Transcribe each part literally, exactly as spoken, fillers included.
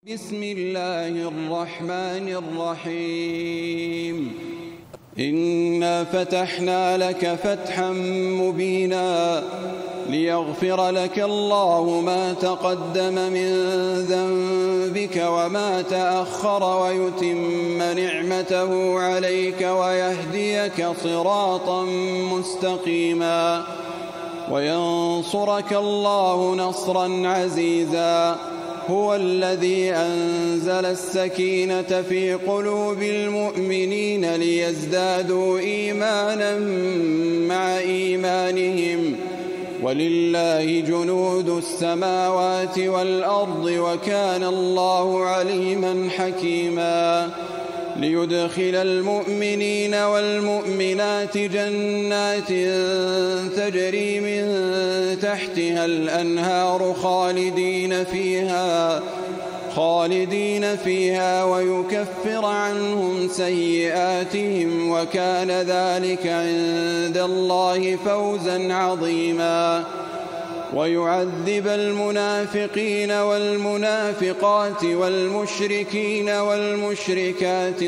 بسم الله الرحمن الرحيم إنا فتحنا لك فتحا مبينا ليغفر لك الله ما تقدم من ذنبك وما تأخر ويتم نعمته عليك ويهديك صراطا مستقيما وينصرك الله نصرا عزيزا هو الذي أنزل السكينة في قلوب المؤمنين ليزدادوا إيمانا مع إيمانهم ولله جنود السماوات والأرض وكان الله عليما حكيما ليدخل المؤمنين والمؤمنات جنات تجري من تحتها الأنهار خالدين فيها خالدين فيها ويكفر عنهم سيئاتهم وكان ذلك عند الله فوزا عظيما ويعذب المنافقين والمنافقات والمشركين والمشركات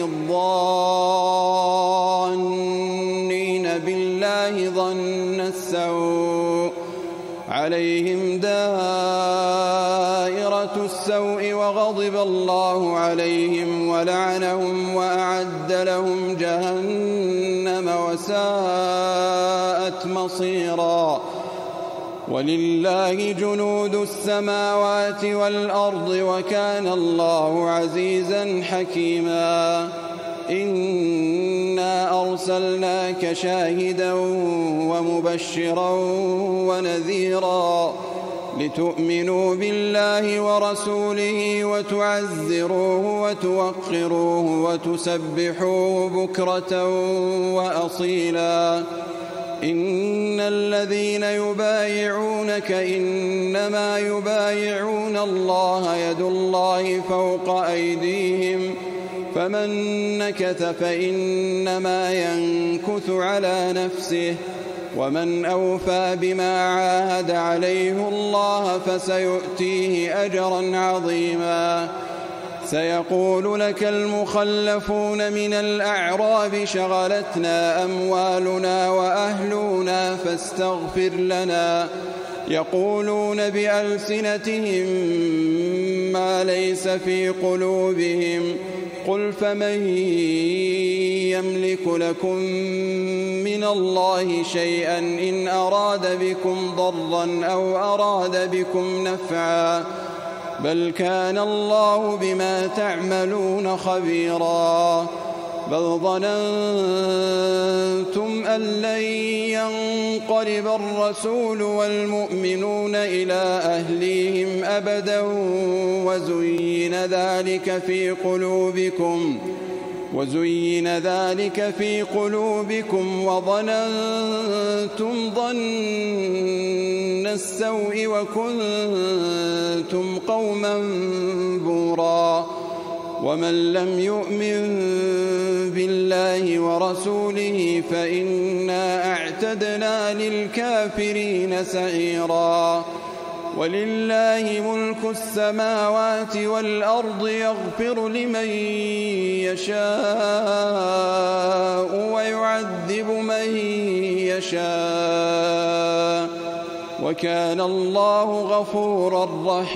الظانين بالله ظن السوء عليهم دائرة السوء وغضب الله عليهم ولعنهم وأعد لهم جهنم وساءت مصيرا ولله جنود السماوات والأرض وكان الله عزيزا حكيما إنا أرسلناك شاهدا ومبشرا ونذيرا لتؤمنوا بالله ورسوله وتعزروه وتوقروه وتسبحوه بكرة وأصيلا إن الذين يبايعونك إنما يبايعون الله يد الله فوق أيديهم فمن نكث فإنما ينكث على نفسه ومن أوفى بما عاهد عليه الله فسيؤتيه أجرا عظيما سيقول لك المخلفون من الأعراب شغلتنا أموالنا وأهلنا فاستغفر لنا يقولون بألسنتهم ما ليس في قلوبهم قل فمن يملك لكم من الله شيئا إن أراد بكم ضرا أو أراد بكم نفعا بل كان الله بما تعملون خبيرا بل ظننتم أن لن ينقلب الرسول والمؤمنون إلى أهليهم أبدا وزين ذلك في قلوبكم وزين ذلك في قلوبكم وظننتم ظن السوء وكنتم قوما بورا ومن لم يؤمن بالله ورسوله فإنا أعتدنا للكافرين سعيرا ولله ملك السماوات والأرض يغفر لمن يشاء ويعذب من يشاء وكان الله غفورا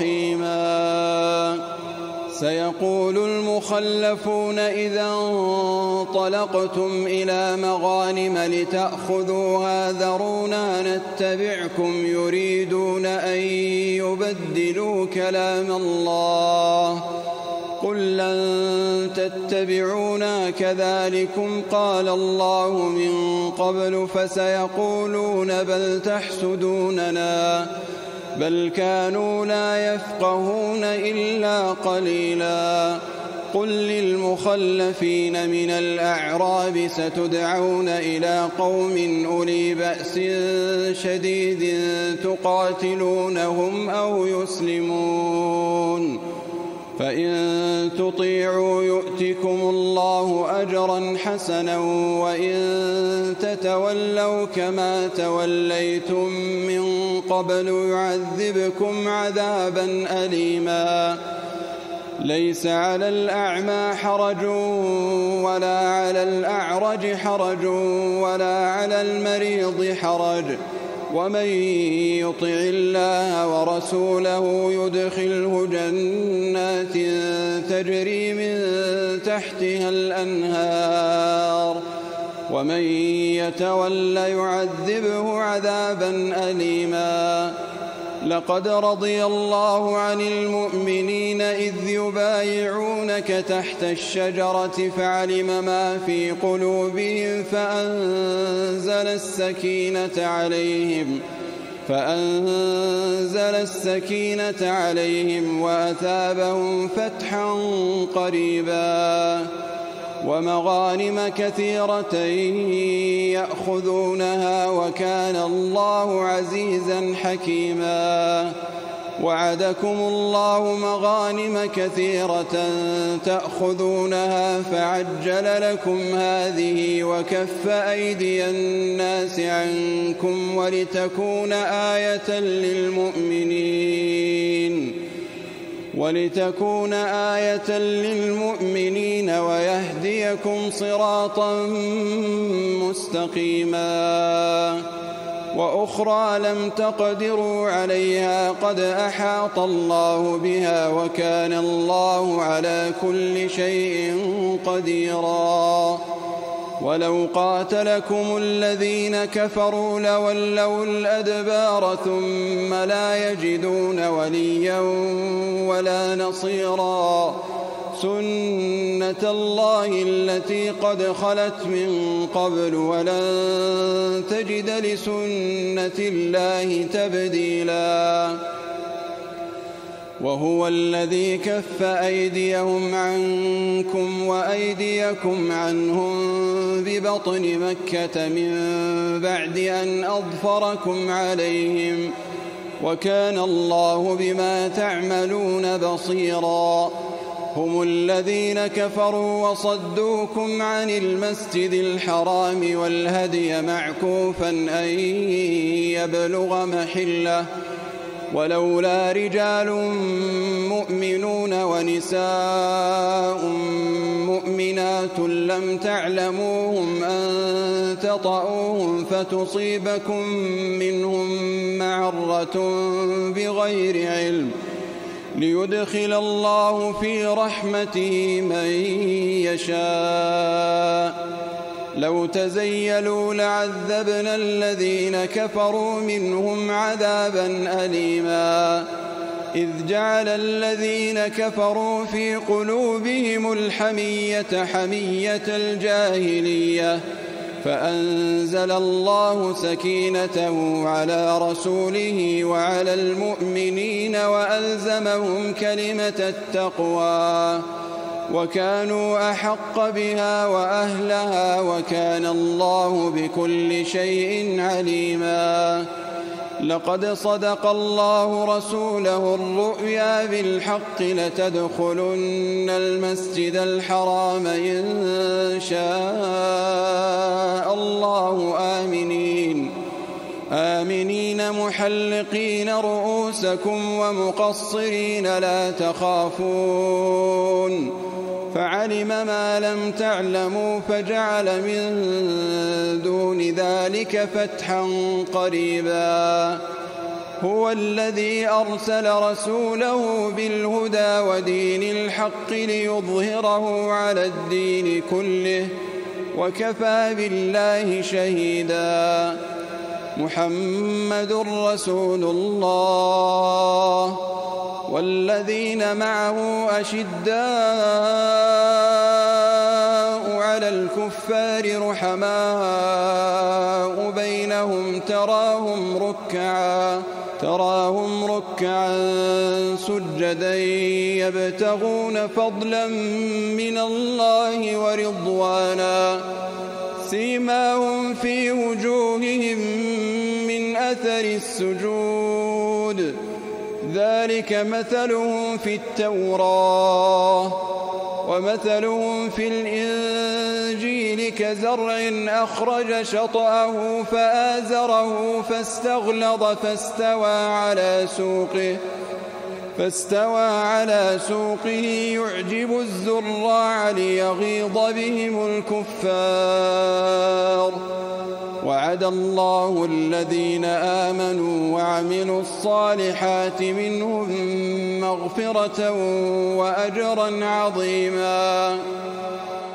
رحيما سيقول المخلفون إذا انطلقتم إلى مغانم لتأخذوها ذرونا نتبعكم يريدون أن يبدلوا كلام الله قل لن تتبعونا كذلكم قال الله من قبل فسيقولون بل تحسدوننا بل كانوا لا يفقهون إلا قليلا قل للمخلفين من الأعراب ستدعون إلى قوم أولي بأس شديد تقاتلونهم أو يسلمون فإن تطيعوا يؤتكم الله أجرا حسنا وإن تتولوا كما توليتم من قبل يعذبكم عذابا أليما ليس على الأعمى حرج ولا على الأعرج حرج ولا على المريض حرج ومن يطع الله ورسوله يدخله جنات تجري من تحتها الأنهار ومن يتول يعذبه عذابا أليما. لقد رضي الله عن المؤمنين إذ يبايعونك تحت الشجرة فعلم ما في قلوبهم فأنزل السكينة عليهم فأنزل السكينة عليهم وأثابهم فتحا قريبا ومغانم كثيرة يأخذونها وكان الله عزيزا حكيما. وعدكم الله مغانم كثيرة تأخذونها فعجل لكم هذه وكف أيدي الناس عنكم ولتكون آية للمؤمنين ولتكون آية للمؤمنين ويهديكم صراطا مستقيما. وأخرى لم تقدروا عليها قد أحاط الله بها وكان الله على كل شيء قديرا. ولو قاتلكم الذين كفروا لولوا الأدبار ثم لا يجدون وليا ولا نصيرا. سنة الله التي قد خلت من قبل ولن تجد لسنة الله تبديلا. وهو الذي كف أيديهم عنكم وأيديكم عنهم ببطن مكة من بعد أن أظفركم عليهم وكان الله بما تعملون بصيرا. هم الذين كفروا وصدوكم عن المسجد الحرام والهدي معكوفا أن يبلغ محله ولولا رجال مؤمنون ونساء مؤمنات لم تعلموهم أن تطؤوهم فتصيبكم منهم معرة بغير علم ليدخل الله في رحمته من يشاء. لو تزيلوا لعذبنا الذين كفروا منهم عذابا أليما. إذ جعل الذين كفروا في قلوبهم الحمية حمية الجاهلية فأنزل الله سكينته على رسوله وعلى المؤمنين وألزمهم كلمة التقوى وكانوا أحق بها وأهلها وكان الله بكل شيء عليما. لقد صدق الله رسوله الرؤيا بالحق لتدخلن المسجد الحرام إن شاء الله آمنين آمنين محلقين رؤوسكم ومقصرين لا تخافون فعلم ما لم تعلموا فجعل من دون ذلك فتحا قريبا. هو الذي أرسل رسوله بالهدى ودين الحق ليظهره على الدين كله وكفى بالله شهيدا. محمد رسول الله والذين معه أشداء على الكفار رحماء بينهم تراهم ركعا تراهم ركعا سجدا يبتغون فضلا من الله ورضوانا سيماهم في وجوههم من أثر السجود ذلك مثلهم في التوراة ومثلهم في الإنجيل كزرع أخرج شطأه فآزره فاستغلظ فاستوى على سوقه فاستوى على سوقه يعجب الزراع ليغيظ بهم الكفار وعد الله الذين آمنوا وعملوا الصالحات منهم مغفرة وأجرا عظيما.